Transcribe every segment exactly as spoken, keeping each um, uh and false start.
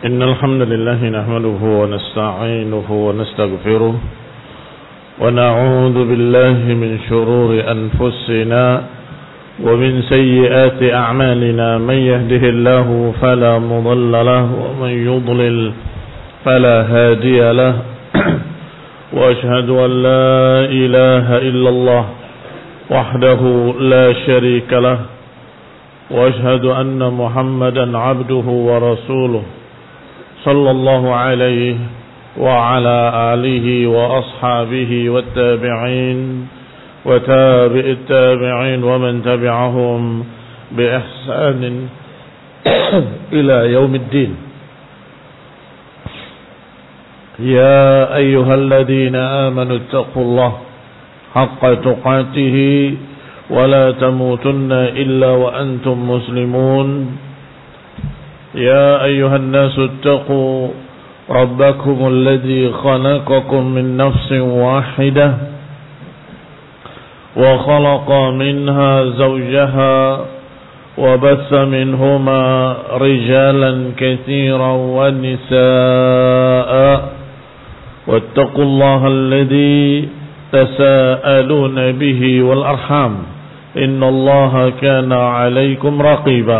إن الحمد لله نحمده ونستعينه ونستغفره ونعوذ بالله من شرور أنفسنا ومن سيئات أعمالنا من يهده الله فلا مضل له ومن يضلل فلا هادي له وأشهد أن لا إله إلا الله وحده لا شريك له وأشهد أن محمدا عبده ورسوله صلى الله عليه وعلى آله وأصحابه والتابعين وتابع التابعين ومن تبعهم بإحسان إلى يوم الدين. يا أيها الذين آمنوا اتقوا الله حق تقاته ولا تموتن إلا وأنتم مسلمون. يا أيها الناس اتقوا ربكم الذي خلقكم من نفس واحدة وخلق منها زوجها وبث منهما رجالا كثيرا ونساء واتقوا الله الذي تساءلون به والأرحام إن الله كان عليكم رقيبا.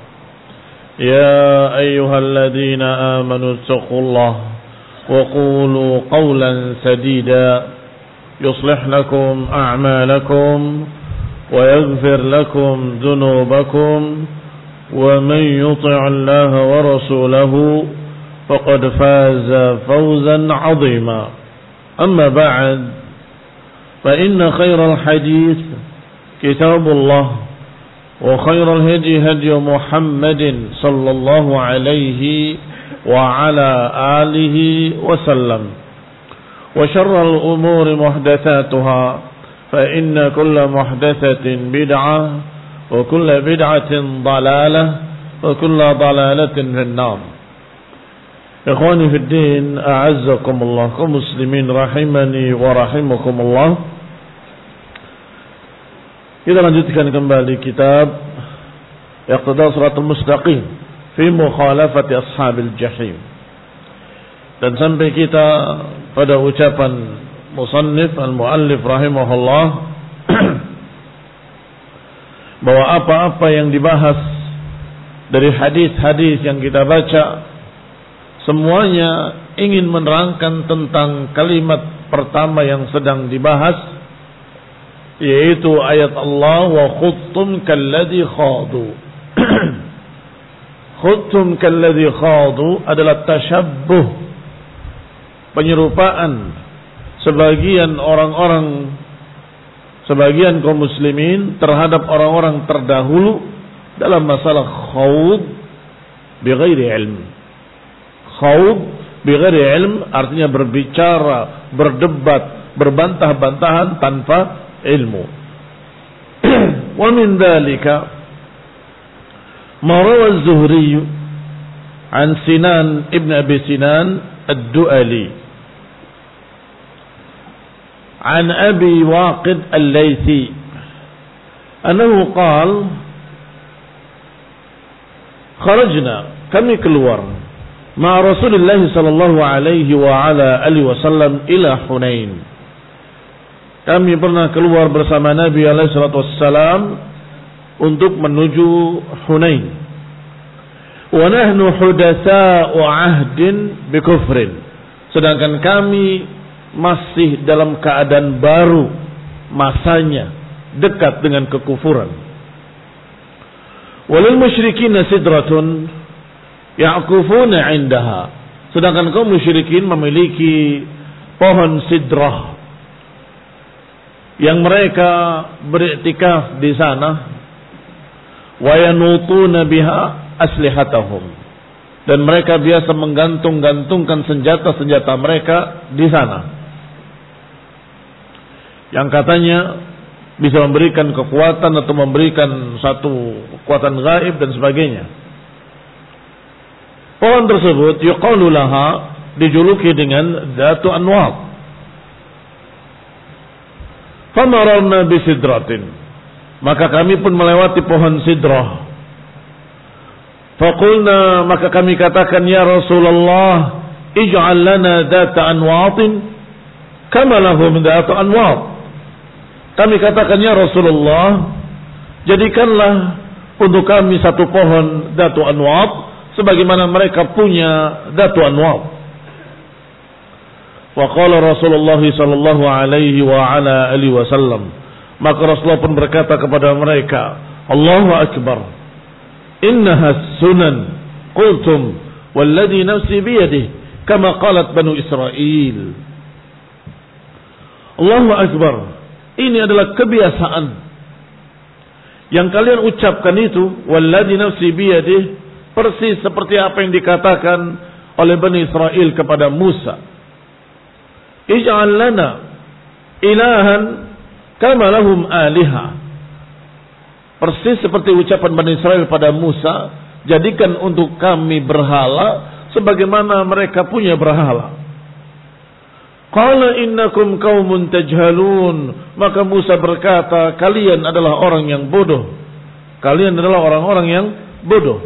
يا أيها الذين آمنوا اتقوا الله وقولوا قولا سديدا يصلح لكم أعمالكم ويغفر لكم ذنوبكم ومن يطع الله ورسوله فقد فاز فوزا عظيما. أما بعد فإن خير الحديث كتاب الله وخير الهدي هدي محمد صلى الله عليه وعلى آله وسلم وشر الأمور محدثاتها فإن كل محدثة بدعة وكل بدعة ضلالة وكل ضلالة في النار. إخواني في الدين أعزكم الله كمسلمين رحمني ورحمكم الله. Kita lanjutkan kembali kitab Iqtida Shiratal Mustaqim fi mukhalafati ashabil jahim. Dan sampai kita pada ucapan musannif al-muallif rahimahullah bahwa apa-apa yang dibahas dari hadis-hadis yang kita baca semuanya ingin menerangkan tentang kalimat pertama yang sedang dibahas, yaitu ayat Allah wa khuttum kalladhi khadu. Khuttum kalladhi khadu adalah tasyabbuh, penyerupaan sebagian orang-orang, sebagian kaum muslimin terhadap orang-orang terdahulu dalam masalah khawd bighairi ilm. Khawd bighairi ilm artinya berbicara, berdebat, berbantah-bantahan tanpa ilmu. Wa min dhalika ma rawa az-Zuhri an Sinan ibn Abi Sinan ad-Du'ali an Abi Waqid al-Laythi annahu qala kharajna, kami keluar ma Rasulullah sallallahu alaihi wa ala alihi wasallam ila Hunain. Kami pernah keluar bersama Nabi alaihi salatu wassalam untuk menuju Hunain. Wa nahnu hudatsa'u 'ahdin bi kufrin. Sedangkan kami masih dalam keadaan baru, masanya dekat dengan kekufuran. Walil musyrikin sidratun ya'kufuna 'indaha. Sedangkan kaum musyrikin memiliki pohon sidrah yang mereka beriktikaf di sana, wa yanutuna biha aslihatahum, dan mereka biasa menggantung-gantungkan senjata-senjata mereka di sana, yang katanya bisa memberikan kekuatan atau memberikan satu kekuatan gaib dan sebagainya. Pohon tersebut yuqalu laha, dijuluki dengan Dhatu Anwat. Famararna bisidratin, maka kami pun melewati pohon sidrah. Faqulna, maka kami katakan, ya Rasulullah, ij'al lana dhata anwatin kama lahum dhata anwat. Kami katakan, ya Rasulullah, jadikanlah untuk kami satu pohon dhatu anwat sebagaimana mereka punya dhatu anwat. Wa qala Rasulullah sallallahu alaihi wa ala alihi wasallam, maka Rasulullah pun berkata kepada mereka, Allahu akbar, innaha sunan, qultum walladhi nafsi biyadihi kama qalat Banu Israel. Allahu akbar, ini adalah kebiasaan yang kalian ucapkan itu, walladhi nafsi biyadihi, persis seperti apa yang dikatakan oleh Bani Israel kepada Musa. Ij'al lana ilahan kama lahum aliha. Persis seperti ucapan Bani Israel pada Musa, jadikan untuk kami berhala sebagaimana mereka punya berhala. Qala innakum qaumun tajhalun, maka Musa berkata, kalian adalah orang yang bodoh. Kalian adalah orang-orang yang bodoh.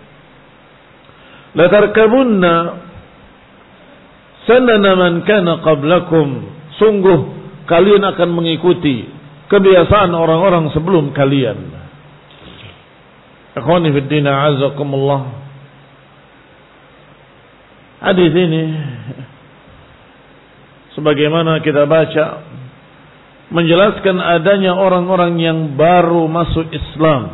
La tarkabunna sanana man kana qablakum, sungguh kalian akan mengikuti kebiasaan orang-orang sebelum kalian. Akhwani fid din, a'azzakumullah. Hadis ini sebagaimana kita baca menjelaskan adanya orang-orang yang baru masuk Islam,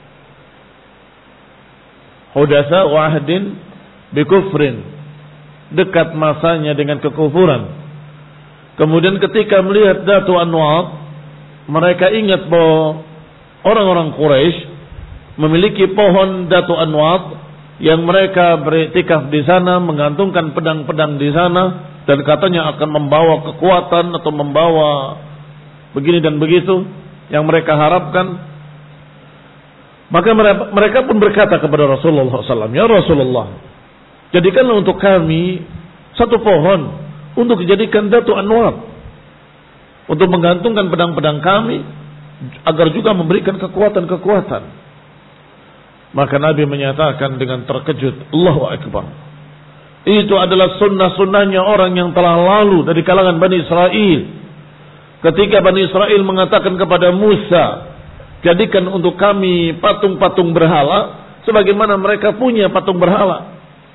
hudatsa wa ahdin bi kufrin, dekat masanya dengan kekufuran. Kemudian ketika melihat Dhatu Anwat, mereka ingat bahwa orang-orang Quraisy memiliki pohon Dhatu Anwat yang mereka beriktikaf di sana, menggantungkan pedang-pedang di sana, dan katanya akan membawa kekuatan atau membawa begini dan begitu yang mereka harapkan. Maka mereka pun berkata kepada Rasulullah shallallahu alaihi wasallam, ya Rasulullah, jadikanlah untuk kami satu pohon untuk dijadikan Dhatu Anwat, untuk menggantungkan pedang-pedang kami agar juga memberikan kekuatan-kekuatan. Maka Nabi menyatakan dengan terkejut, Allahu Akbar, itu adalah sunnah-sunnahnya orang yang telah lalu dari kalangan Bani Israel. Ketika Bani Israel mengatakan kepada Musa, jadikan untuk kami patung-patung berhala sebagaimana mereka punya patung berhala.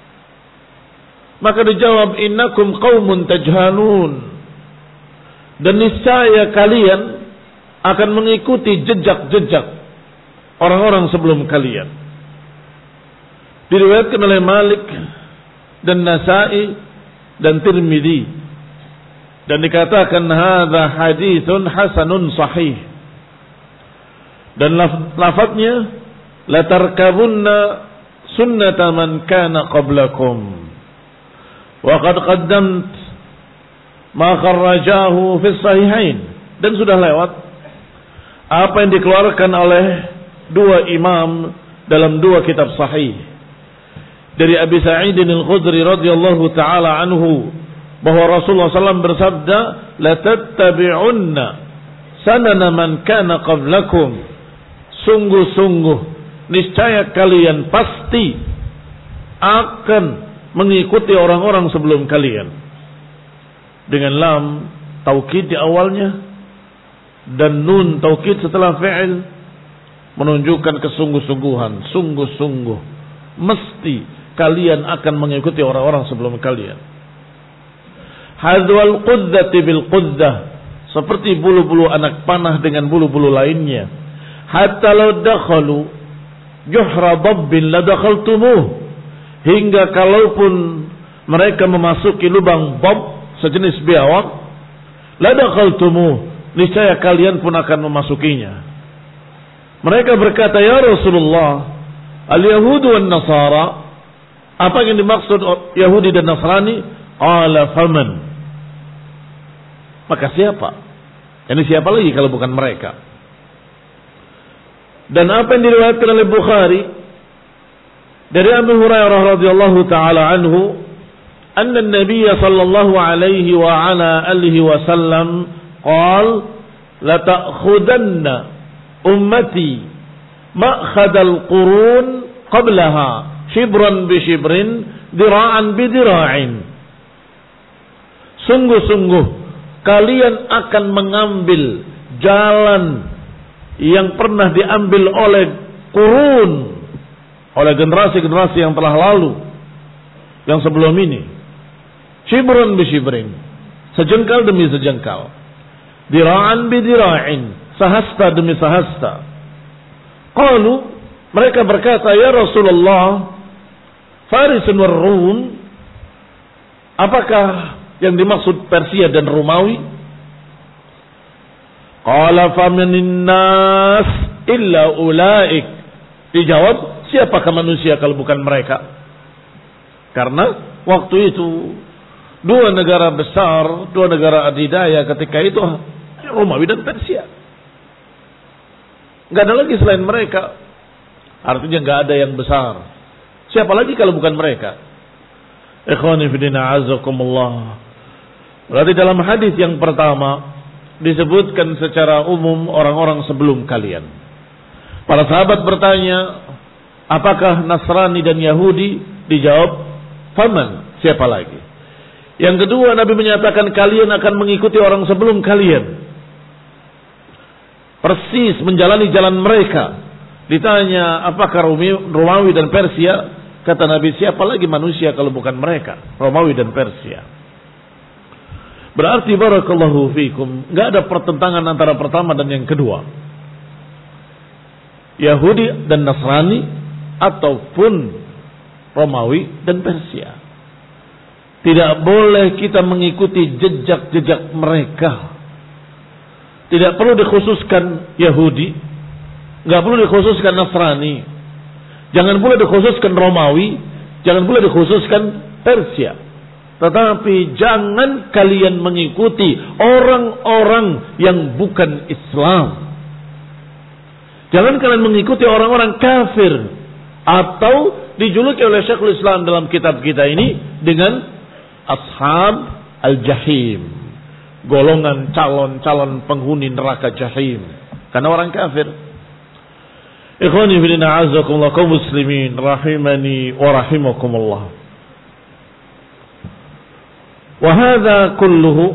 Maka dijawab, innakum qaumun tajhalun, dan niscaya kalian akan mengikuti jejak-jejak orang-orang sebelum kalian. Diriwayatkan oleh Malik dan Nasa'i dan Tirmidzi, dan dikatakan hadza haditsun hasanun sahih. Dan laf- lafadznya la tarkabunna sunnata man kana qablakum. Wa qad qaddamt ma kharrajahu fi sahihain, dan sudah lewat apa yang dikeluarkan oleh dua imam dalam dua kitab sahih dari Abi Sa'id al-Khudri radhiyallahu taala anhu, bahwa Rasulullah sallallahu alaihi wasallam bersabda, la tattabi'unna sanana man kana qablakum, sungguh-sungguh niscaya kalian pasti akan mengikuti orang-orang sebelum kalian. Dengan lam taukid di awalnya dan nun taukid setelah fi'il menunjukkan kesungguh-sungguhan, sungguh-sungguh mesti kalian akan mengikuti orang-orang sebelum kalian. Hadzwal qudzati bil quddah, seperti bulu-bulu anak panah dengan bulu-bulu lainnya. Hatta law dakhalu juhra dabbin la dakhaltumuh, hingga kalaupun mereka memasuki lubang bab sejenis biawak, la dakhaltumuh, niscaya kalian pun akan memasukinya. Mereka berkata, ya Rasulullah, al-yahudu wan nasara, apa yang dimaksud Yahudi dan Nasrani? Ala faman, maka siapa? Ini siapa lagi kalau bukan mereka? Dan apa yang diriwayatkan oleh Bukhari dari Abu Hurairah radhiyallahu taala anhu, anna an-nabiy sallallahu alaihi wa ala alihi wasallam qala la ta'khudanna ummati ma'khadal qurun qablaha shibran bi shibrin, dira'an bi dira'in. Sungguh-sungguh kalian akan mengambil jalan yang pernah diambil oleh kurun, oleh generasi-generasi yang telah lalu, yang sebelum ini. Shibran bi shibrin, sejengkal demi sejengkal. Dira'an bi dira'in, sahasta demi sahasta. Qalu, mereka berkata, ya Rasulullah, Farisun war Rum, apakah yang dimaksud Persia dan Romawi? Qala famanin nas illa ulaik. Dijawab, siapakah manusia kalau bukan mereka? Karena waktu itu dua negara besar, dua negara adidaya ketika itu Romawi dan Persia. Enggak ada lagi selain mereka. Artinya enggak ada yang besar. Siapa lagi kalau bukan mereka? Ikhwani fillah azakumullah. Berarti dalam hadis yang pertama disebutkan secara umum orang-orang sebelum kalian. Para sahabat bertanya, apakah Nasrani dan Yahudi? Dijawab, faman, siapa lagi? Yang kedua, Nabi menyatakan kalian akan mengikuti orang sebelum kalian, persis menjalani jalan mereka. Ditanya, apakah Romawi dan Persia? Kata Nabi, siapa lagi manusia kalau bukan mereka, Romawi dan Persia. Berarti barakallahu fikum, enggak ada pertentangan antara pertama dan yang kedua, Yahudi dan Nasrani ataupun Romawi dan Persia. Tidak boleh kita mengikuti jejak-jejak mereka. Tidak perlu dikhususkan Yahudi, enggak perlu dikhususkan Nasrani, jangan pula dikhususkan Romawi, jangan pula dikhususkan Persia. Tetapi jangan kalian mengikuti orang-orang yang bukan Islam. Jangan kalian mengikuti orang-orang kafir, atau dijuluki oleh Syekhul Islam dalam kitab kita ini dengan ashab al-jahim, golongan calon-calon penghuni neraka jahim, karena orang kafir. Ikhwani fillah azakumullah, kaum muslimin rahimani wa rahimakumullah. Wa hadza kulluhu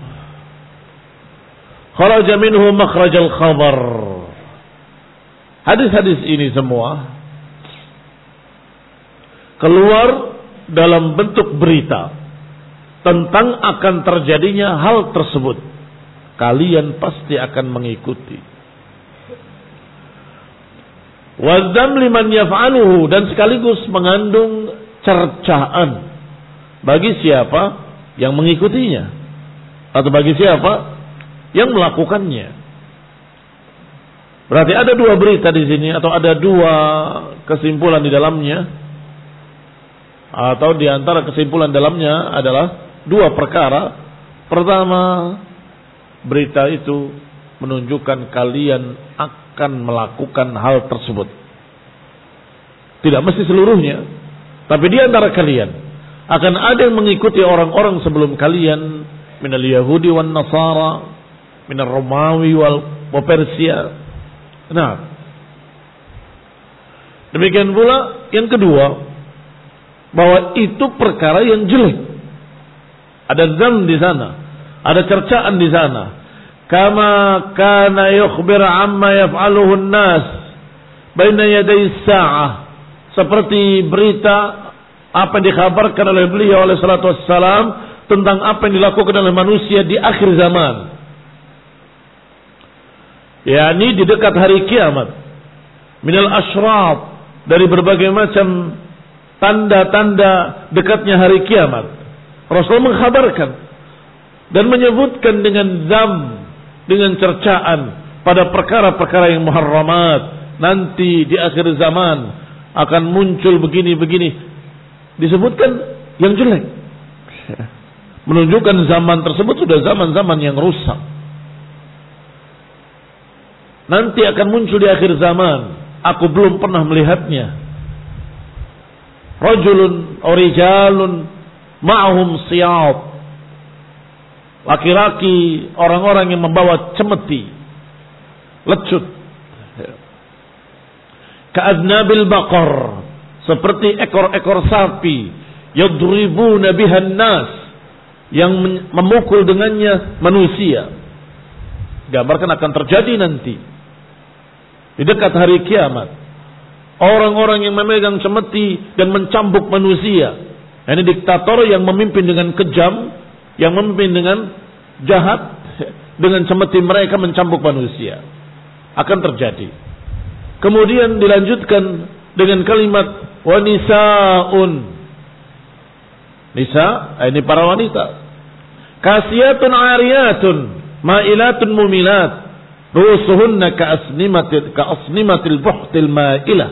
kharaja minhu makhraj al-khabar. Hadis-hadis ini semua keluar dalam bentuk berita tentang akan terjadinya hal tersebut. Kalian pasti akan mengikuti. Wadzam liman yaf'aluhu, dan sekaligus mengandung cercaan bagi siapa yang mengikutinya, atau bagi siapa yang melakukannya. Berarti ada dua berita di sini, atau ada dua kesimpulan di dalamnya, atau di antara kesimpulan dalamnya adalah dua perkara. Pertama, berita itu menunjukkan kalian akan melakukan hal tersebut. Tidak mesti seluruhnya, tapi di antara kalian akan ada yang mengikuti orang-orang sebelum kalian, minal Yahudi wan Nasara, minal Romawi wal wa Persia. Nah, demikian pula yang kedua, bahwa itu perkara yang jelek. Ada zam di sana, ada cercaan di sana. Kama kana yukhbir amma yaf'aluhu an-nas baina yaday as-sa'ah, seperti berita apa yang dikhabarkan oleh beliau alaihi salatu wassalam tentang apa yang dilakukan oleh manusia di akhir zaman, yakni di dekat hari kiamat. Minal asyraf, dari berbagai macam tanda-tanda dekatnya hari kiamat. Rasul mengkhabarkan dan menyebutkan dengan zam, dengan cercaan pada perkara-perkara yang muharramat. Nanti di akhir zaman akan muncul begini-begini. Disebutkan yang jelek, menunjukkan zaman tersebut sudah zaman-zaman yang rusak. Nanti akan muncul di akhir zaman, aku belum pernah melihatnya. Rajulun orijalun ma'hum siyab, laki-laki, orang-orang yang membawa cemeti, lecut, ka'adnabil baqar, seperti ekor-ekor sapi, yadribuna bihan nas, yang memukul dengannya manusia. Gambarkan akan terjadi nanti di dekat hari kiamat, orang-orang yang memegang cemeti dan mencambuk manusia. Ini diktator yang memimpin dengan kejam, yang memimpin dengan jahat, dengan cemeti mereka mencambuk manusia. Akan terjadi. Kemudian dilanjutkan dengan kalimat wa nisaun. Nisa, ini para wanita. Kasiyatun ariyatun, ma'ilatun mumilat, rusuhunna ka'asnimatil ka'asnimatil buhtil ma'ilah.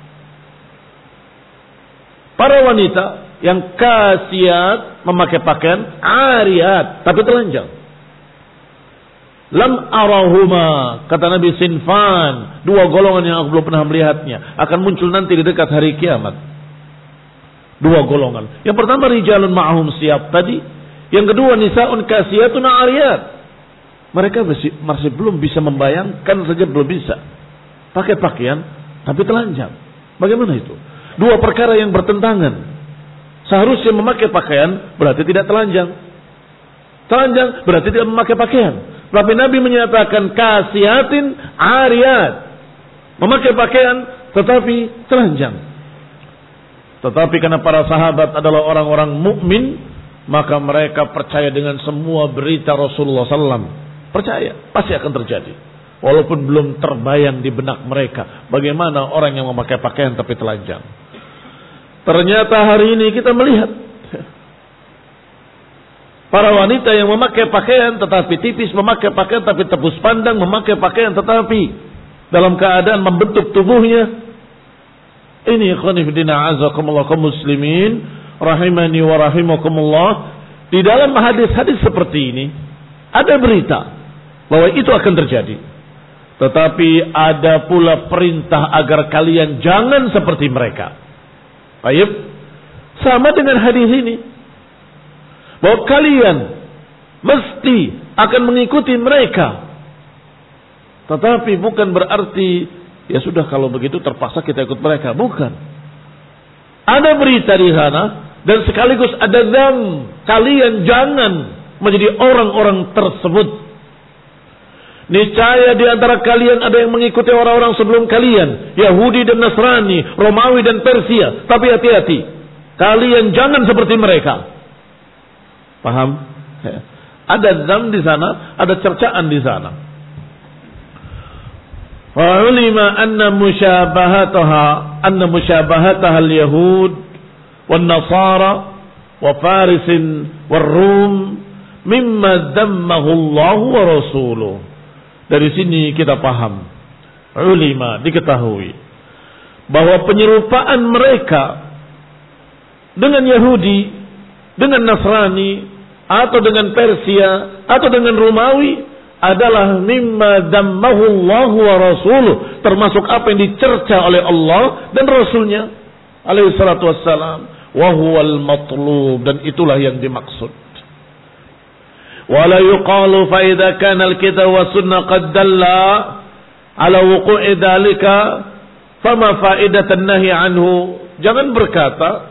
Para wanita yang kasiyat, memakai pakaian, ariyat, tapi telanjang. Lam arahuma, kata Nabi, sinfan, dua golongan yang aku belum pernah melihatnya, akan muncul nanti di dekat hari kiamat. Dua golongan. Yang pertama rijalun ma'ahum siyab tadi, yang kedua nisaun kasiyatun ariyat. Mereka masih, masih belum bisa membayangkan saja, belum bisa pakai pakaian tapi telanjang. Bagaimana itu? Dua perkara yang bertentangan. Seharusnya memakai pakaian berarti tidak telanjang. Telanjang berarti tidak memakai pakaian. Tapi Nabi menyatakan kasihatin ariyat, memakai pakaian tetapi telanjang. Tetapi karena para sahabat adalah orang-orang mukmin, maka mereka percaya dengan semua berita Rasulullah sallallahu alaihi wasallam. Percaya, pasti akan terjadi. Walaupun belum terbayang di benak mereka bagaimana orang yang memakai pakaian tapi telanjang. Ternyata hari ini kita melihat para wanita yang memakai pakaian tetapi tipis, memakai pakaian tapi tebus pandang, memakai pakaian tetapi dalam keadaan membentuk tubuhnya. Ini khonifdina azakumullah kaum muslimin rahimani wa rahimakumullah. Di dalam hadis-hadis seperti ini ada berita bahwa itu akan terjadi. Tetapi ada pula perintah agar kalian jangan seperti mereka. Baik, sama dengan hadis ini, bahwa kalian mesti akan mengikuti mereka. Tetapi bukan berarti ya sudah kalau begitu terpaksa kita ikut mereka. Bukan. Ada berita di sana dan sekaligus ada dzam, kalian jangan menjadi orang-orang tersebut. Niscaya di antara kalian ada yang mengikuti orang-orang sebelum kalian, Yahudi dan Nasrani, Romawi dan Persia. Tapi hati-hati, kalian jangan seperti mereka. Paham? Ada dzam di sana, ada cercaan di sana. Wa ulima anna musyabahataha anna musyabahataha al-yahud wan nasara wa farisin war rum mimma dammahu Allah wa rasuluh. Dari sini kita paham, ulima diketahui bahwa penyerupaan mereka dengan Yahudi, dengan Nasrani, atau dengan Persia, atau dengan Romawi adalah mimma dammahu Allah wa rasuluh, termasuk apa yang dicerca oleh Allah dan Rasulnya alaihi salatu wassalam, wa huwal matlub, dan itulah yang dimaksud. Wala yuqalu fa idza kana al-kitab wa sunnah qad dalla ala wuqu'i dzalika fama faidatan nahi anhu. Jangan berkata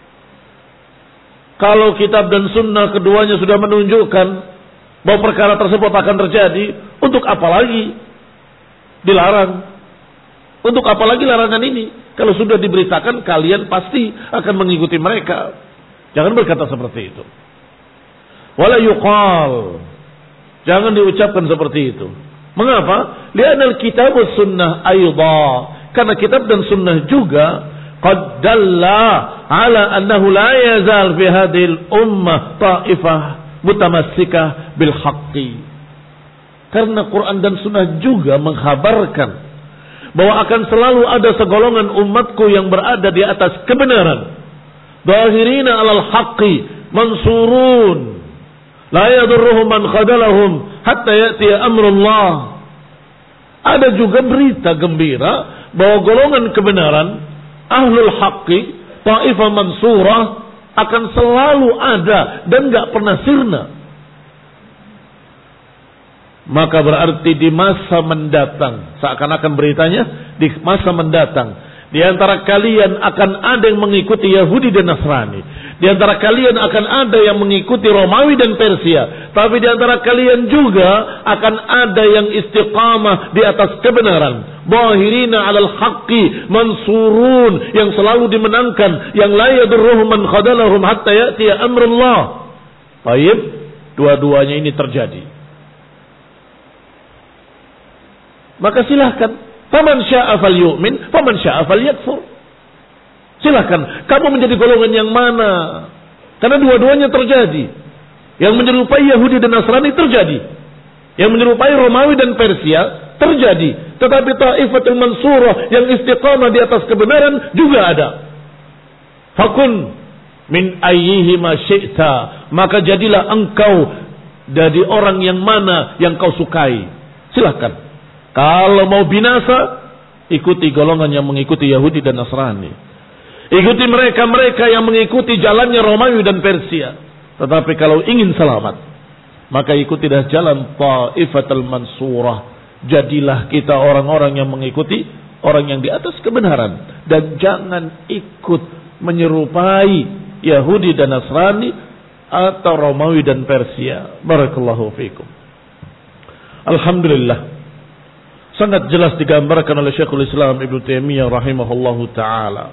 kalau kitab dan sunnah keduanya sudah menunjukkan bahwa perkara tersebut akan terjadi, untuk apa lagi dilarang? Untuk apa lagi larangan ini? Kalau sudah diberitakan kalian pasti akan mengikuti mereka. Jangan berkata seperti itu. Wala yuqal, jangan diucapkan seperti itu. Mengapa? Li'anal kitab was sunnah aidha, karena kitab dan sunnah juga qad dalla ala annahu la yazal fi hadhil ummah ta'ifah mutamassikah bil haqqi. Karena Quran dan sunnah juga mengkhabarkan bahwa akan selalu ada segolongan umatku yang berada di atas kebenaran. Dhahirina alal haqqi mansurun. La yadurruhum man khadalahum hatta ya'ti amrullah. Ada juga berita gembira bahwa golongan kebenaran, ahlul haqqi, ta'ifah mansurah, akan selalu ada dan gak pernah sirna. Maka berarti di masa mendatang, seakan-akan beritanya di masa mendatang, Di antara kalian akan ada yang mengikuti Yahudi dan Nasrani. Di antara kalian akan ada yang mengikuti Romawi dan Persia. Tapi di antara kalian juga akan ada yang istiqamah di atas kebenaran. Zahirina 'alal haqqi mansurun, yang selalu dimenangkan, yang la yadurruhum man khadalahum hatta ya'tiya amrullah. Baik, dua-duanya ini terjadi. Maka silahkan. Faman sya'a falyu'min, faman sya'a falyakfur. Silakan kamu menjadi golongan yang mana? Karena dua-duanya terjadi. Yang menyerupai Yahudi dan Nasrani terjadi. Yang menyerupai Romawi dan Persia terjadi. Tetapi Ta'ifatul Mansurah yang istiqamah di atas kebenaran juga ada. Fakun min ayyihima syi'ta, maka jadilah engkau dari orang yang mana yang kau sukai. Silakan. Kalau mau binasa, ikuti golongan yang mengikuti Yahudi dan Nasrani. Ikuti mereka-mereka yang mengikuti jalannya Romawi dan Persia. Tetapi kalau ingin selamat, maka ikutilah jalan Ta'ifatul Mansurah. Jadilah kita orang-orang yang mengikuti orang yang di atas kebenaran. Dan jangan ikut menyerupai Yahudi dan Nasrani atau Romawi dan Persia. Barakallahu fikum. Alhamdulillah. Sangat jelas digambarkan oleh Syekhul Islam Ibnu Taimiyah rahimahullahu taala.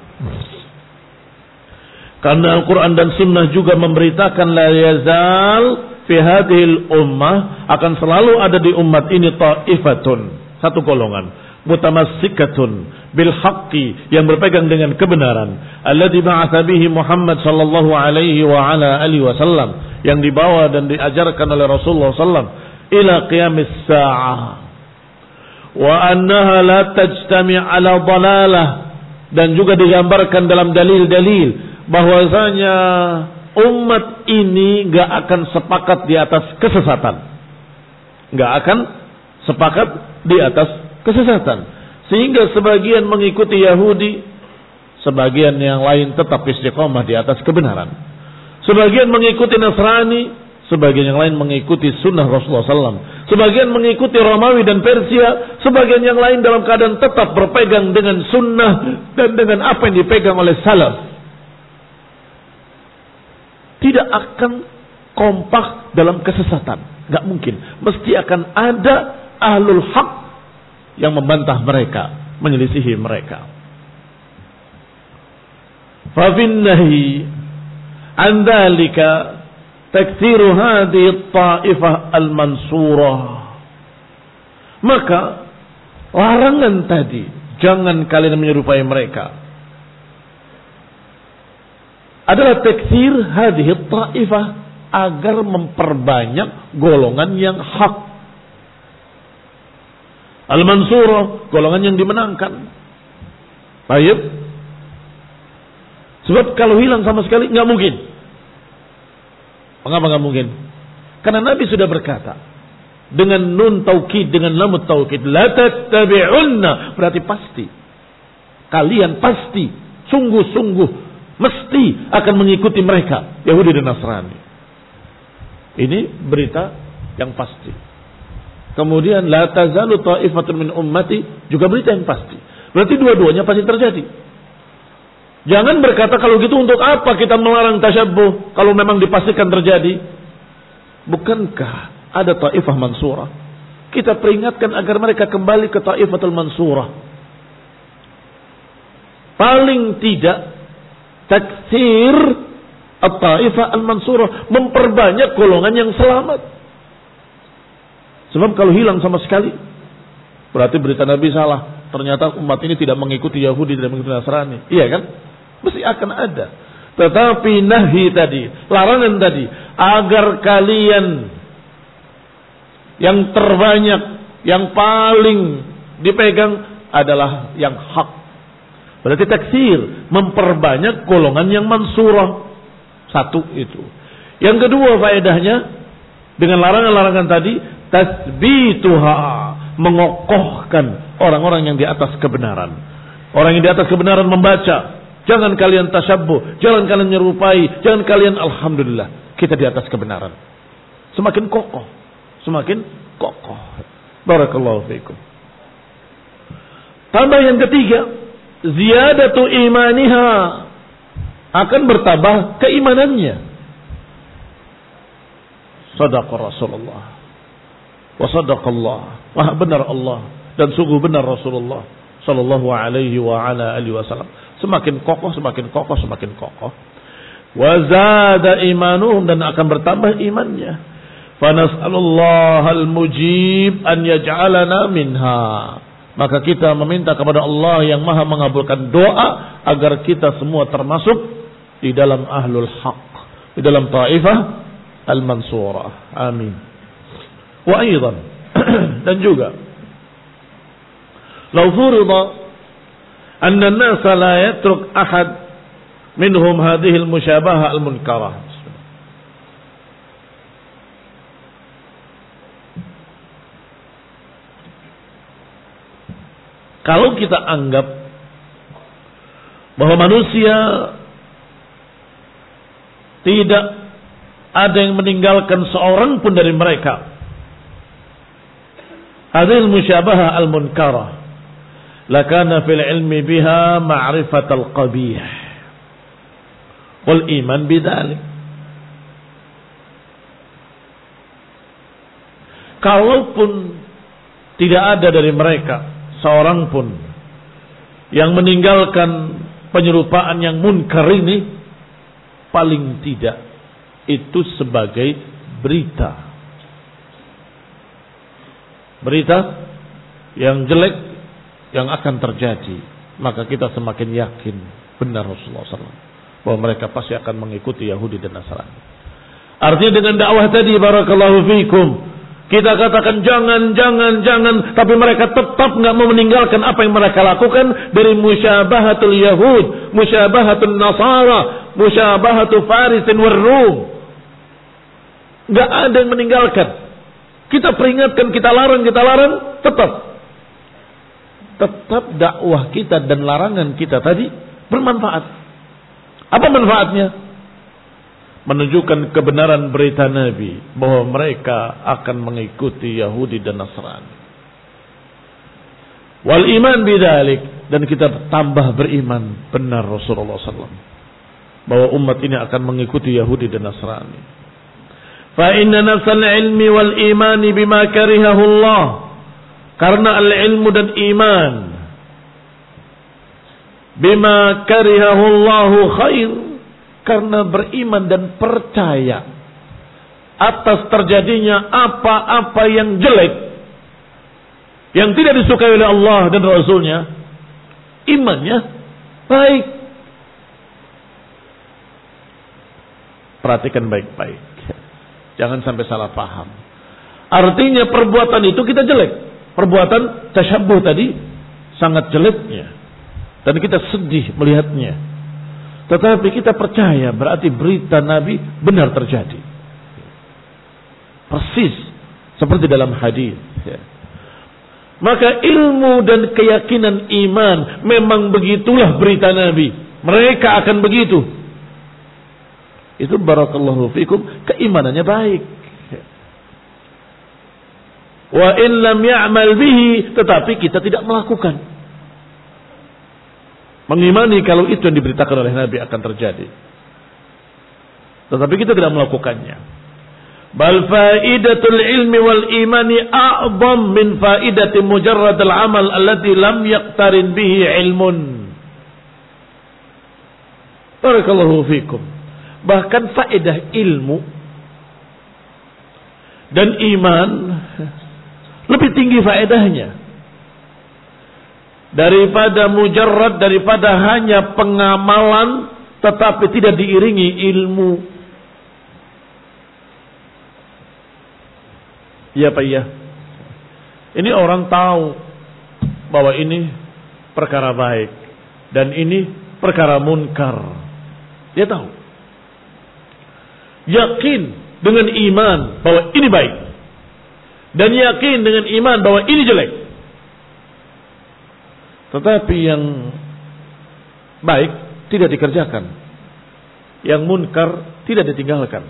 Karena Al-Quran dan Sunnah juga memberitakan la yazal fi hadhil ummah, akan selalu ada di umat ini ta'ifatun, satu golongan, mutamassikatun bil haqqi, yang berpegang dengan kebenaran, alladzi ba'atsa bihi Muhammad sallallahu alaihi wa ala alihi wasallam, yang dibawa dan diajarkan oleh Rasulullah sallallahu alaihi wasallam ila qiyamis saa'ah. Wa annaha la tajtami' ala dhalalah, dan juga digambarkan dalam dalil-dalil bahwasanya umat ini enggak akan sepakat di atas kesesatan. Enggak akan sepakat di atas kesesatan. Sehingga sebagian mengikuti Yahudi, sebagian yang lain tetap istiqomah di atas kebenaran. Sebagian mengikuti Nasrani, sebagian yang lain mengikuti sunnah Rasulullah sallallahu alaihi wasallam. Sebagian mengikuti Romawi dan Persia. Sebagian yang lain dalam keadaan tetap berpegang dengan sunnah dan dengan apa yang dipegang oleh salaf. Tidak akan kompak dalam kesesatan. Gak mungkin. Mesti akan ada ahlul haq yang membantah mereka, menyelisihi mereka. Fafin nahi an dzalika taktsiru hadhihi ta'ifah al-mansurah. Maka larangan tadi, jangan kalian menyerupai mereka, adalah taktsir hadhihi ta'ifah, agar memperbanyak golongan yang hak. Al-mansurah, golongan yang dimenangkan. Baik. Sebab kalau hilang sama sekali nggak mungkin. Mengapa nggak mungkin? Karena Nabi sudah berkata dengan nun taukid, dengan lam taukid, la tattabi'unna, berarti pasti. Kalian pasti, sungguh-sungguh, mesti akan mengikuti mereka, Yahudi dan Nasrani. Ini berita yang pasti. Kemudian la tazalu ta'ifatun min ummati, juga berita yang pasti. Berarti dua-duanya pasti terjadi. Jangan berkata kalau gitu untuk apa kita melarang tasyabbuh kalau memang dipastikan terjadi. Bukankah ada ta'ifah mansurah? Kita peringatkan agar mereka kembali ke ta'ifatul mansurah. Paling tidak taksir at-ta'ifah al-mansurah, memperbanyak golongan yang selamat. Sebab kalau hilang sama sekali, berarti berita Nabi salah. Ternyata umat ini tidak mengikuti Yahudi, tidak mengikuti Nasrani. Iya kan? Mesti akan ada. Tetapi nahi tadi, larangan tadi, agar kalian yang terbanyak, yang paling dipegang adalah yang hak. Berarti taksir, memperbanyak golongan yang mansurah. Satu itu. Yang kedua faedahnya, dengan larangan-larangan tadi, tasbituha, mengokohkan orang-orang yang di atas kebenaran. Orang yang di atas kebenaran membaca, jangan kalian tasyabbuh, jangan kalian menyerupai, jangan kalian, alhamdulillah, kita di atas kebenaran. Semakin kokoh, semakin kokoh. Barakallahu fiikum. Tambah yang ketiga, ziyadatu imaniha, akan bertambah keimanannya. Sadaqa Rasulullah wa sadaqallah, wah benar Allah dan sungguh benar Rasulullah sallallahu alaihi wa ala alihi wasallam. Semakin kokoh, semakin kokoh, semakin kokoh. Wa zada imanuhum, dan akan bertambah imannya. Fa nas'alullahal mujib an yaj'alana minha. Maka kita meminta kepada Allah yang Maha mengabulkan doa agar kita semua termasuk di dalam ahlul haq, di dalam taifah al-mansurah. Amin. Wa aidan, dan juga law furida anna an-nas la yatruk ahad minhum hadhihi al-musyabaha al-munkarah. Kalau kita anggap bahwa manusia tidak ada yang meninggalkan seorang pun dari mereka hadhil musyabaha al-munkarah, lakana fil ilmi biha ma'rifatal qabih wal iman bidzalik. Kalaupun tidak ada dari mereka seorang pun yang meninggalkan penyerupaan yang munkar ini, paling tidak itu sebagai berita. Berita yang jelek yang akan terjadi. Maka kita semakin yakin benar Rasulullah shallallahu alaihi wasallam bahwa mereka pasti akan mengikuti Yahudi dan Nasrani. Artinya dengan dakwah tadi, barakallahu fikum, kita katakan jangan, jangan, jangan, tapi mereka tetap nggak mau meninggalkan apa yang mereka lakukan dari musyabahatul Yahud, musyabahatul Nasara, musyabahatul Farisin war Rum. Nggak ada yang meninggalkan. Kita peringatkan, kita larang, kita larang, tetap. Tetap dakwah kita dan larangan kita tadi bermanfaat. Apa manfaatnya? Menunjukkan kebenaran berita Nabi bahwa mereka akan mengikuti Yahudi dan Nasrani. Wal iman bidzalik, dan kita tambah beriman benar Rasulullah shallallahu alaihi wasallam bahwa umat ini akan mengikuti Yahudi dan Nasrani. Fa inna nafsal ilmi wal imani bima karihahu Allah, karena al ilmu dan iman bima karihahu Allah khair, karena beriman dan percaya atas terjadinya apa-apa yang jelek yang tidak disukai oleh Allah dan Rasulnya, imannya baik. Perhatikan baik-baik, jangan sampai salah paham. Artinya perbuatan itu kita jelek, perbuatan tasyabbuh tadi sangat jeleknya, dan kita sedih melihatnya. Tetapi kita percaya berarti berita Nabi benar terjadi. Persis seperti dalam hadis. Ya. Maka ilmu dan keyakinan iman memang begitulah berita Nabi. Mereka akan begitu. Itu barakallahu fikum, keimanannya baik. Wa in lam ya'mal bihi, tetapi kita tidak melakukan. Mengimani kalau itu yang diberitakan oleh Nabi akan terjadi, tetapi kita tidak melakukannya. Bal faidatul ilmi wal imani a'zam min faidati mujarrad al amal allati lam yaqtarin bihi ilmun. Barakallahu fikum. Bahkan faedah ilmu dan iman lebih tinggi faedahnya daripada mujarrad, daripada hanya pengamalan tetapi tidak diiringi ilmu. Iya Pak, iya. Ini orang tahu bahwa ini perkara baik dan ini perkara munkar. Dia tahu. Yakin dengan iman bahwa ini baik dan yakin dengan iman bahwa ini jelek. Tetapi yang baik tidak dikerjakan, yang munkar tidak ditinggalkan.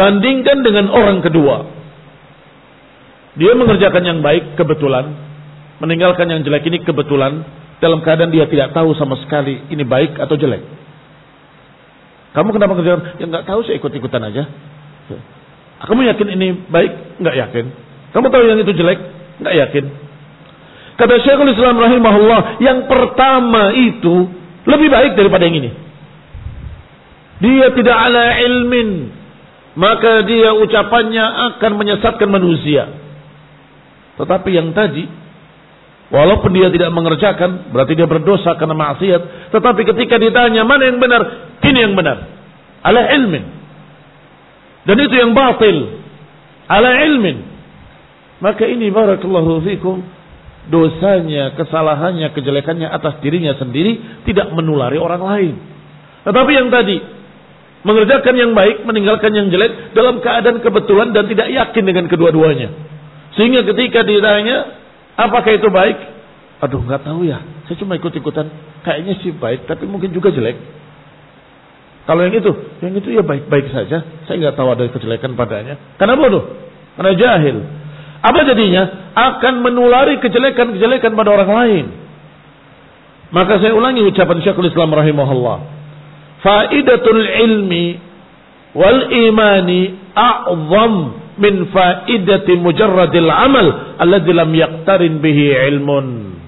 Bandingkan dengan orang kedua, dia mengerjakan yang baik kebetulan, meninggalkan yang jelek ini kebetulan dalam keadaan dia tidak tahu sama sekali ini baik atau jelek. Kamu kenapa kerjakan? Ya nggak tahu, saya ikut-ikutan aja. Kamu yakin ini baik? Nggak yakin. Kamu tahu yang itu jelek? Nggak yakin. Kata Syekhul Islam rahimahullah, yang pertama itu lebih baik daripada yang ini. Dia tidak ala ilmin, maka dia ucapannya akan menyesatkan manusia. Tetapi yang tadi, walaupun dia tidak mengerjakan, berarti dia berdosa karena maksiat. Tetapi ketika ditanya mana yang benar, ini yang benar. Ala ilmin. Dan itu yang batil. Ala ilmin. Maka ini barakallahu fikum, dosanya, kesalahannya, kejelekannya atas dirinya sendiri, tidak menulari orang lain. Tetapi yang tadi, mengerjakan yang baik, meninggalkan yang jelek, dalam keadaan kebetulan dan tidak yakin dengan kedua-duanya. Sehingga ketika ditanya, apakah itu baik? Aduh, nggak tahu ya. Saya cuma ikut-ikutan. Kayaknya sih baik, tapi mungkin juga jelek. Kalau yang itu, yang itu ya baik-baik saja. Saya nggak tahu ada kejelekan padanya. Karena bodoh, karena jahil. Apa jadinya? Akan menulari kejelekan-kejelekan pada orang lain. Maka saya ulangi ucapan Syekhul Islam rahimahullah. Faidatul ilmi wal imani a'zam min faidati mujarradil amal alladzi lam yaqtarin bihi ilmun.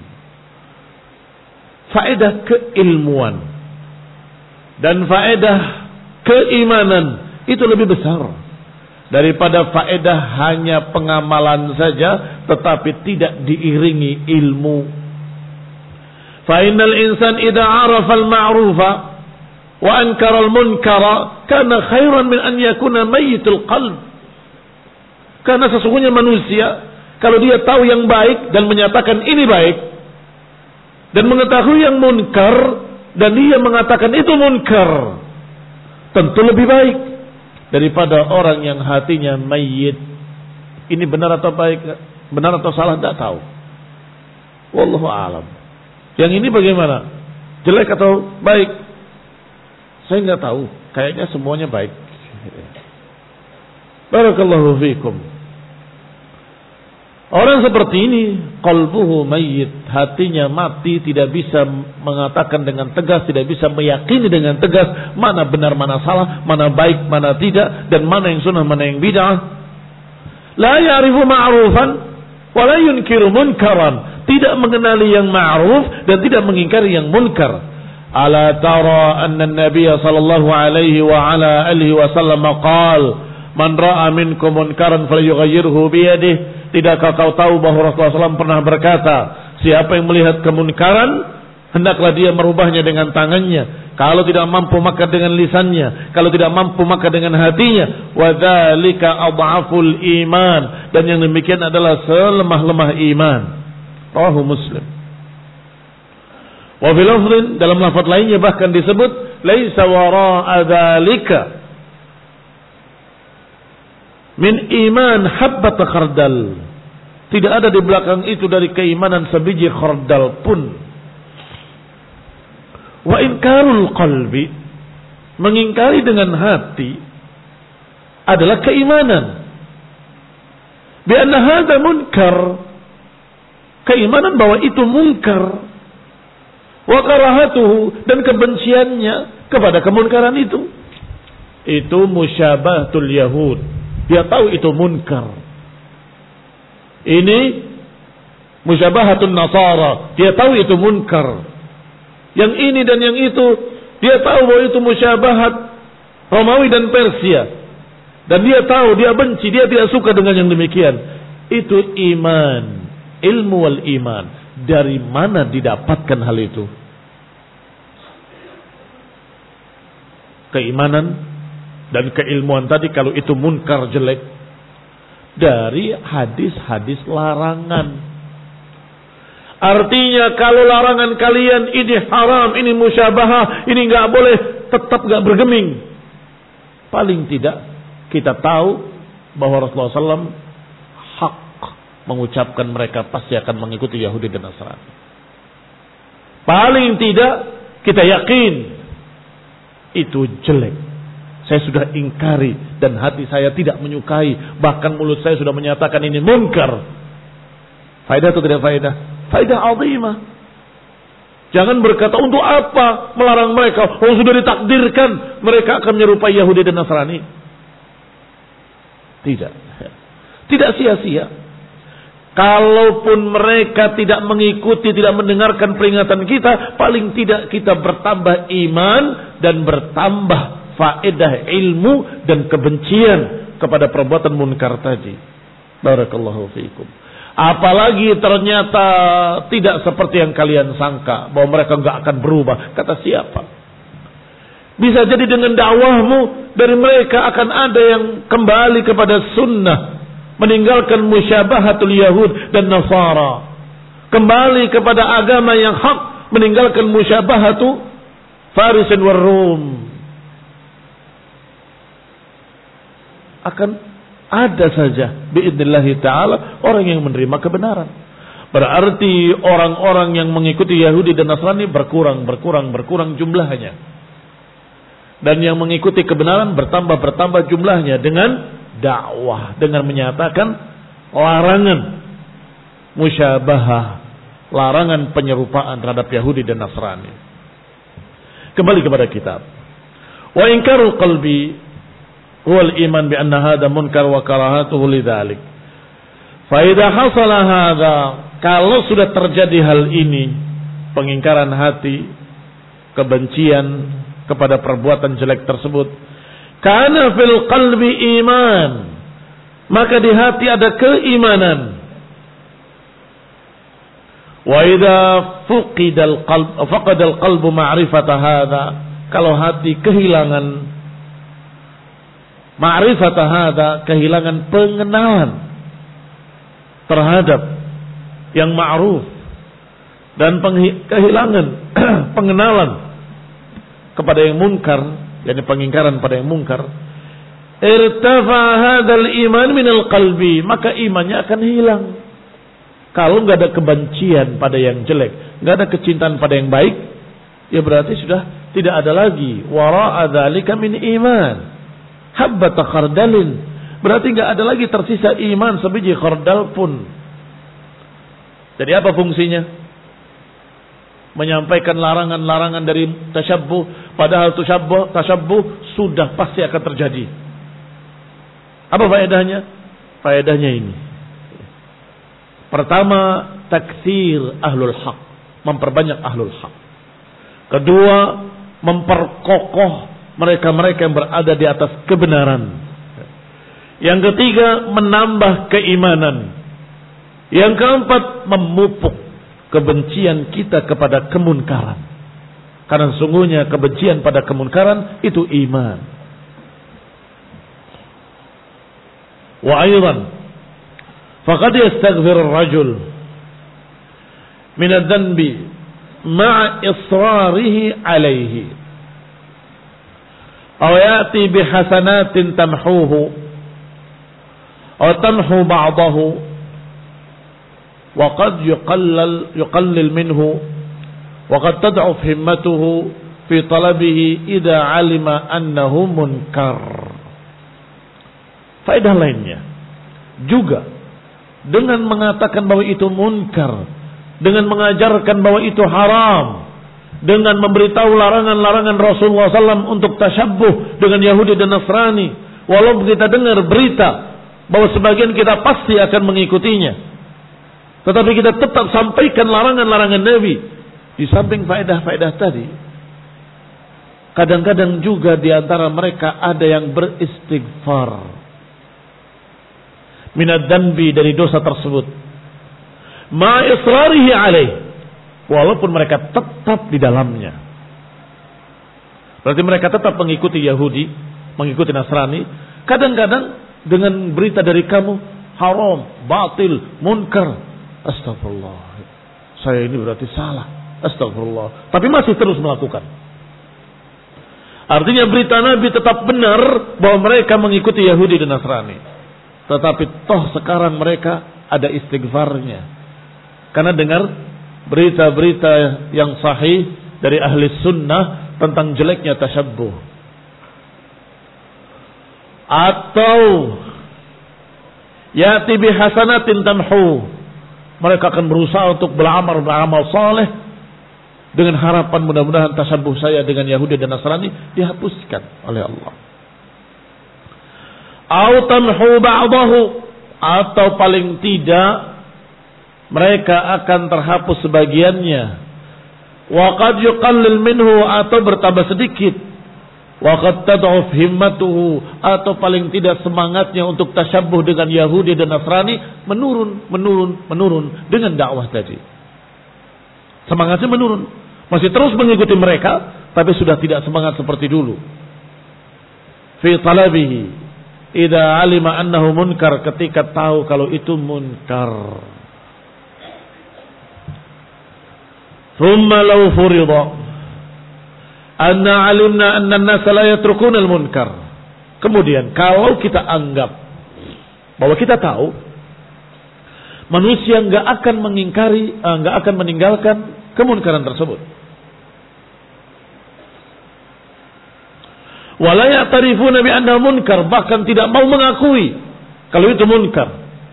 Faedah keilmuan dan faedah keimanan itu lebih besar daripada faedah hanya pengamalan saja tetapi tidak diiringi ilmu. Fa innal insan idza arafa al-ma'rufa wa ankara al-munkara kana khairan min an yakuna mayyitul qalb. Karena sesungguhnya manusia kalau dia tahu yang baik dan menyatakan ini baik dan mengetahui yang munkar dan dia mengatakan itu munkar, tentu lebih baik daripada orang yang hatinya mayyit. Ini benar atau baik, benar atau salah tidak tahu. Wallahu a'lam. Yang ini bagaimana? Jelek atau baik? Saya nggak tahu. Kayaknya semuanya baik. Barakallahu fiikum. Orang seperti ini, qalbuhu mayyit, hatinya mati, tidak bisa mengatakan dengan tegas, tidak bisa meyakini dengan tegas mana benar, mana salah, mana baik, mana tidak, dan mana yang sunnah, mana yang bid'ah. La ya'rifu ma'rufan wa la yunkiru munkaran, tidak mengenali yang ma'ruf dan tidak mengingkari yang munkar. Ala tara anna an-nabiy sallallahu alaihi wa ala alihi wa sallam qala man ra'a minkum munkaran falyughayyirhu bi yadihi. Tidakkah kau tahu bahwa Rasulullah shallallahu alaihi wasallam pernah berkata, siapa yang melihat kemunkaran, hendaklah dia merubahnya dengan tangannya. Kalau tidak mampu maka dengan lisannya. Kalau tidak mampu maka dengan hatinya. Wa dzalika adhaful iman. Dan yang demikian adalah selemah-lemah iman. Rawahu Muslim. Wa fil lafdhin, dalam lafaz lainnya bahkan disebut laisa wara'a dzalika min iman habbat khardal. Tidak ada di belakang itu dari keimanan sebiji khardal pun. Wa inkarul qalbi, mengingkari dengan hati adalah keimanan. Bi anna hadza munkar, keimanan bahwa itu munkar. Wa karahatuhu, dan kebenciannya kepada kemunkaran itu. Itu musyabahatul yahud. Dia tahu itu munkar. Ini musyabahatun nasara. Dia tahu itu munkar. Yang ini dan yang itu, dia tahu bahwa itu musyabahat Romawi dan Persia. Dan dia tahu, dia benci, dia tidak suka dengan yang demikian. Itu iman. Ilmu wal iman. Dari mana didapatkan hal itu? Keimanan dan keilmuan tadi, kalau itu munkar jelek, dari hadis-hadis larangan. Artinya kalau larangan kalian ini haram, ini musyabahah, ini nggak boleh, tetap nggak bergeming. Paling tidak kita tahu bahwa Rasulullah shallallahu alaihi wasallam hak mengucapkan mereka pasti akan mengikuti Yahudi dan Nasrani. Paling tidak kita yakin itu jelek. Saya sudah ingkari dan hati saya tidak menyukai. Bahkan mulut saya sudah menyatakan ini munkar. Faedah atau tidak faedah? Faedah azimah. Jangan berkata untuk apa melarang mereka? Oh, sudah ditakdirkan mereka akan menyerupai Yahudi dan Nasrani. Tidak. Tidak sia-sia. Kalaupun mereka tidak mengikuti, tidak mendengarkan peringatan kita, paling tidak kita bertambah iman dan bertambah faedah ilmu dan kebencian kepada perbuatan munkar tadi. Barakallahu fiikum. Apalagi ternyata tidak seperti yang kalian sangka, bahwa mereka enggak akan berubah. Kata siapa? Bisa jadi dengan dakwahmu dari mereka akan ada yang kembali kepada sunnah, meninggalkan musyabahatul Yahud dan Nasara, kembali kepada agama yang hak, meninggalkan musyabahatu Faris dan Rum. Akan ada saja biidznillah ta'ala orang yang menerima kebenaran. Berarti orang-orang yang mengikuti Yahudi dan Nasrani berkurang, berkurang, berkurang jumlahnya. Dan yang mengikuti kebenaran bertambah, bertambah jumlahnya dengan dakwah, dengan menyatakan larangan musyabahah, larangan penyerupaan terhadap Yahudi dan Nasrani. Kembali kepada kitab. Wa inkarul qalbi huwal iman bi anna hadha munkar wa karahatuhu lidzalik. Fa idza hasala hadza, kalau sudah terjadi hal ini, pengingkaran hati, kebencian kepada perbuatan jelek tersebut, kana fil qalbi iman, maka di hati ada keimanan. Wa idza fuqidal qalb faqadal qalbu ma'rifata hadza, kalau hati kehilangan ma'rifata hadza, kehilangan pengenalan terhadap yang ma'ruf dan kehilangan pengenalan kepada yang munkar, yakni pengingkaran pada yang munkar, irtafa hadzal iman minal qalbi, maka imannya akan hilang. Kalau nggak ada kebencian pada yang jelek, nggak ada kecintaan pada yang baik, ya berarti sudah tidak ada lagi wara'a dzalika min iman, habbata khardalin, berarti nggak ada lagi tersisa iman sebiji khardal pun. Jadi apa fungsinya? Menyampaikan larangan-larangan dari tasyabbuh, padahal tasyabbuh, tasyabbuh sudah pasti akan terjadi. Apa faedahnya? Faedahnya ini. Pertama, taktsir ahlul haq, memperbanyak ahlul haq. Kedua, memperkokoh mereka-mereka yang berada di atas kebenaran. Yang ketiga, menambah keimanan. Yang keempat, memupuk kebencian kita kepada kemunkaran. Karena sesungguhnya kebencian pada kemunkaran itu iman. Wa aydan faqad yastaghfir ar-rajul min adh-dhanbi ma'a israrihi alayhi aw ya'ti bihasanatin tamhuhu aw tamhu ba'dahu وقد يقلل يقلل منه وقد تضعف همته في طلبه إذا علم أنه منكر. Faedah lainnya juga dengan mengatakan bahwa itu munkar, dengan mengajarkan bahwa itu haram, dengan memberitahu larangan-larangan Rasulullah shallallahu alaihi wasallam untuk tasyabbuh dengan Yahudi dan Nasrani, walaupun kita dengar berita bahwa sebagian kita pasti akan mengikutinya, tetapi kita tetap sampaikan larangan-larangan Nabi. Di samping faedah-faedah tadi, kadang-kadang juga di antara mereka ada yang beristighfar minad dzanbi, dari dosa tersebut, ma israrihi alaih, walaupun mereka tetap di dalamnya. Berarti mereka tetap mengikuti Yahudi, mengikuti Nasrani. Kadang-kadang dengan berita dari kamu haram, batil, munkar, astagfirullah, saya ini berarti salah, astagfirullah, tapi masih terus melakukan. Artinya berita Nabi tetap benar bahwa mereka mengikuti Yahudi dan Nasrani, tetapi toh sekarang mereka ada istighfarnya karena dengar berita-berita yang sahih dari ahli sunnah tentang jeleknya tasyabbuh. Atau ya'ti bihasanatin tamhu, Mereka akan berusaha untuk beramal beramal saleh dengan harapan mudah-mudahan tasyabuh saya dengan Yahudi dan Nasrani dihapuskan oleh Allah. Au tamhu ba'dahu, atau paling tidak mereka akan terhapus sebagiannya. Wa qad yuqallil minhu, atau bertambah sedikit. Wa qad tad'uf himmatuhu, atau paling tidak semangatnya untuk tasyabuh dengan Yahudi dan Nasrani menurun, menurun, menurun dengan dakwah tadi. Semangatnya menurun, masih terus mengikuti mereka, tapi sudah tidak semangat seperti dulu. Fi talabihi idza alima annahu munkar, ketika tahu kalau itu munkar. Thumma law furida anna alimna anna an-nas la yatrukuna al-munkar. Kemudian kalau kita anggap bahwa kita tahu manusia enggak akan mengingkari, enggak akan meninggalkan kemunkaran tersebut. Wala ya'tarifuna bi annahu munkar, bahkan tidak mau mengakui kalau itu munkar.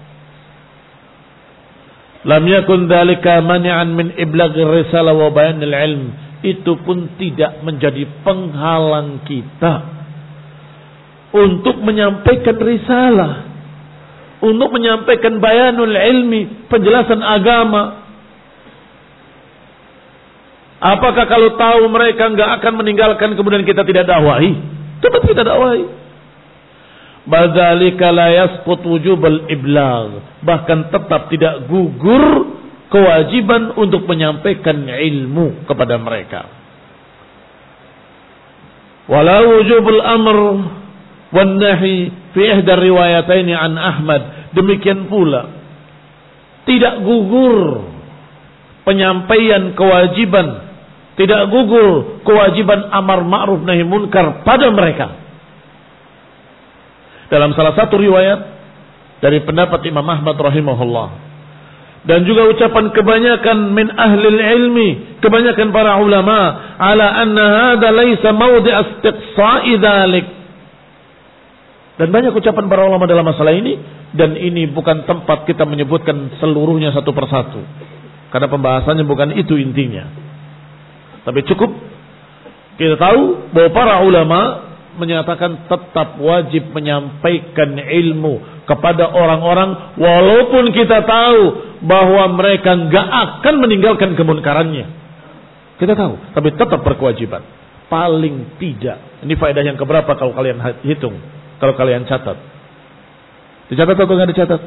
Lam yakun dzalika mani'an min iblaghir risalah wa bayanil ilm, itu pun tidak menjadi penghalang kita untuk menyampaikan risalah, untuk menyampaikan bayanul ilmi, penjelasan agama. Apakah kalau tahu mereka enggak akan meninggalkan kemudian kita tidak dakwahi? Tetap kita dakwahi. Badzalika la yasqut wujubal iblagh, bahkan tetap tidak gugur kewajiban untuk menyampaikan ilmu kepada mereka. Wala wujubul amr wan nahi fi ihda riwayataini an Ahmad, demikian pula tidak gugur penyampaian kewajiban, tidak gugur kewajiban amar ma'ruf nahi munkar pada mereka. Dalam salah satu riwayat dari pendapat Imam Ahmad rahimahullah, dan juga ucapan kebanyakan min ahlil ilmi, kebanyakan para ulama, ala anna hadha laysa mawdi' istiqsa'i dzalik. Dan banyak ucapan para ulama dalam masalah ini, dan ini bukan tempat kita menyebutkan seluruhnya satu persatu, karena pembahasannya bukan itu intinya. Tapi cukup kita tahu bahwa para ulama menyatakan tetap wajib menyampaikan ilmu kepada orang-orang walaupun kita tahu bahwa mereka enggak akan meninggalkan kemunkarannya. Kita tahu, tapi tetap berkewajiban. Paling tidak. Ini faedah yang keberapa kalau kalian hitung, kalau kalian catat. Dicatat atau enggak dicatat?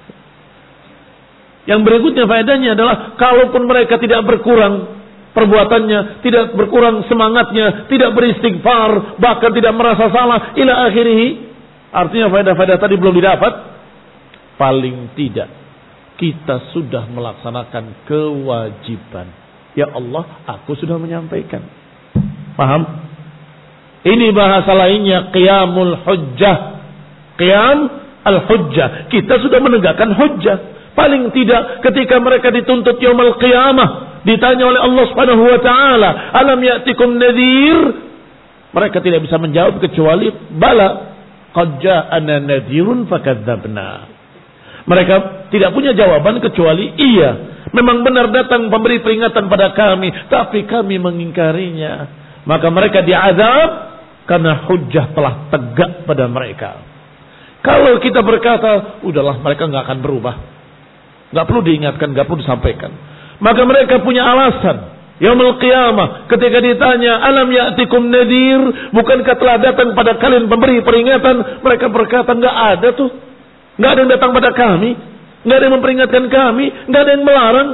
Yang berikutnya faedahnya adalah kalaupun mereka tidak berkurang perbuatannya, tidak berkurang semangatnya, tidak beristighfar, bahkan tidak merasa salah ila akhirih, artinya faedah-faedah tadi belum didapat, paling tidak kita sudah melaksanakan kewajiban. Ya Allah, aku sudah menyampaikan. Paham? Ini bahasa lainnya qiyamul hujjah. Qiyam al-hujjah. Kita sudah menegakkan hujjah. Paling tidak ketika mereka dituntut yaumul qiyamah, ditanya oleh Allah Subhanahu wa taala, "Alam ya'tikum nadhir?" Mereka tidak bisa menjawab kecuali bala, qad ja'ana nadhirun fakadzdzabna. Mereka tidak punya jawaban kecuali iya, memang benar datang pemberi peringatan pada kami, tapi kami mengingkarinya. Maka mereka diazab karena hujjah telah tegak pada mereka. Kalau kita berkata, udahlah mereka enggak akan berubah, enggak perlu diingatkan, enggak perlu disampaikan, maka mereka punya alasan. Yaumul qiyamah ketika ditanya, alam ya'tikum nadir, bukankah telah datang pada kalian pemberi peringatan? Mereka berkata, enggak ada tuh, enggak ada yang datang pada kami, enggak ada yang memperingatkan kami, enggak ada yang melarang.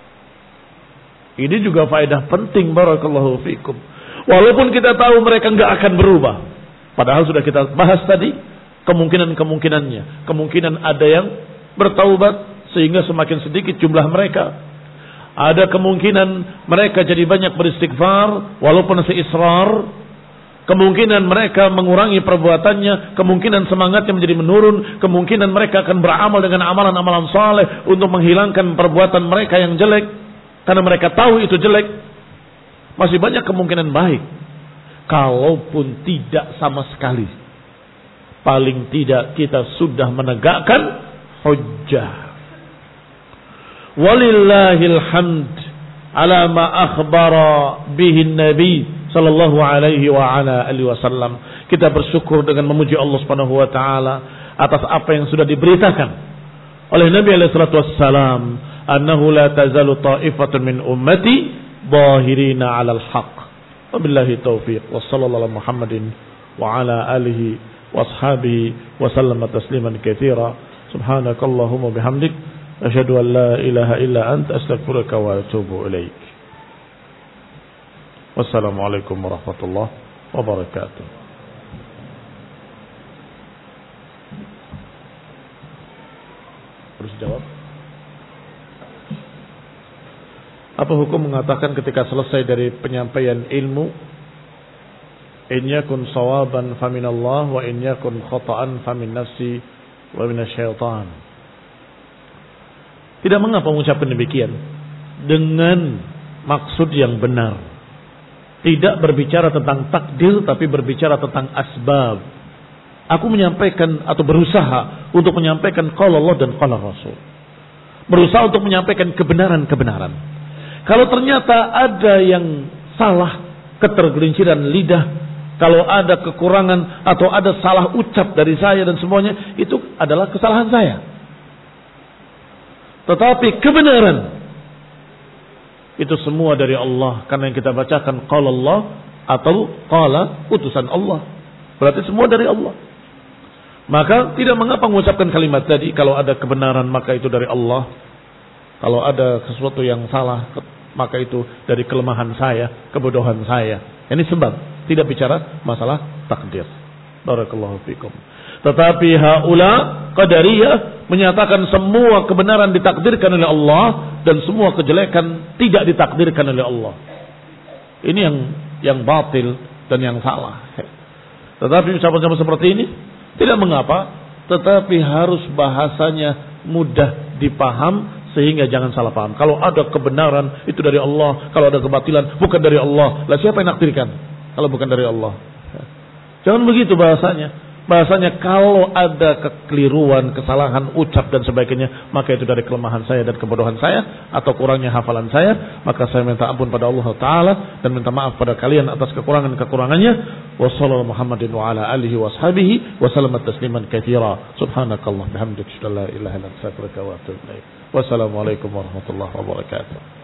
Ini juga faedah penting, barakallahu fikum. Walaupun kita tahu mereka enggak akan berubah, padahal sudah kita bahas tadi kemungkinan-kemungkinannya. Kemungkinan ada yang bertaubat sehingga semakin sedikit jumlah mereka. Ada kemungkinan mereka jadi banyak beristighfar walaupun masih israr. Kemungkinan mereka mengurangi perbuatannya, kemungkinan semangatnya menjadi menurun, kemungkinan mereka akan beramal dengan amalan-amalan saleh untuk menghilangkan perbuatan mereka yang jelek karena mereka tahu itu jelek. Masih banyak kemungkinan baik. Kalaupun tidak sama sekali, paling tidak kita sudah menegakkan hujjah. Walillahil hamd ala ma akhbara bihi Nabi sallallahu alaihi wa ala alihi wasallam. Kita bersyukur dengan memuji Allah Subhanahu wa taala atas apa yang sudah diberitakan oleh Nabi alaihi salatu wassalam, annahu la tazalu ta'ifatun min ummati zahirina 'alal haqq. Wabillahi taufiq. Wassallallahu ala Muhammadin wa ala alihi washabihi wa sallama tasliman katsira. Subhanakallahumma bihamdik asyhadu an la ilaha illa anta astaghfiruka wa atubu ilaik. Wassalamualaikum warahmatullahi wabarakatuh. Terus jawab. Apa hukum mengatakan ketika selesai dari penyampaian ilmu, in yakun sawaban faminallah wa in yakun khata'an famin nafsi wa minasyaitan. Tidak mengapa mengucapkan demikian dengan maksud yang benar. Tidak berbicara tentang takdir, tapi berbicara tentang asbab. Aku menyampaikan atau berusaha untuk menyampaikan qala Allah dan qala Rasul. Berusaha untuk menyampaikan kebenaran-kebenaran. Kalau ternyata ada yang salah, ketergelinciran lidah, kalau ada kekurangan atau ada salah ucap dari saya dan semuanya, itu adalah kesalahan saya. Tetapi kebenaran itu semua dari Allah, karena yang kita bacakan qala Allah atau qala utusan Allah. Berarti semua dari Allah. Maka tidak mengapa mengucapkan kalimat tadi, kalau ada kebenaran maka itu dari Allah. Kalau ada sesuatu yang salah, maka itu dari kelemahan saya, kebodohan saya. Ini sebab tidak bicara masalah takdir. Barakallahu fikum. Tetapi haula qadariyah menyatakan semua kebenaran ditakdirkan oleh Allah dan semua kejelekan tidak ditakdirkan oleh Allah. Ini yang yang batil dan yang salah. Tetapi ucapan-ucapan seperti ini tidak mengapa, tetapi harus bahasanya mudah dipaham sehingga jangan salah paham. Kalau ada kebenaran itu dari Allah, kalau ada kebatilan bukan dari Allah. Lah siapa yang nakdirkan kalau bukan dari Allah? Jangan begitu bahasanya. Bahasanya kalau ada kekeliruan, kesalahan ucap dan sebagainya, maka itu dari kelemahan saya dan kebodohan saya atau kurangnya hafalan saya, maka saya minta ampun pada Allah Taala dan minta maaf pada kalian atas kekurangan-kekurangannya. Wassallallahu Muhammadin wa ala alihi washabihi wa sallama tasliman katsira. Subhanakallah bihamdika asyhadu an la ilaha illa anta astaghfiruka wa atubu ilaik. Wassalamualaikum warahmatullahi wabarakatuh.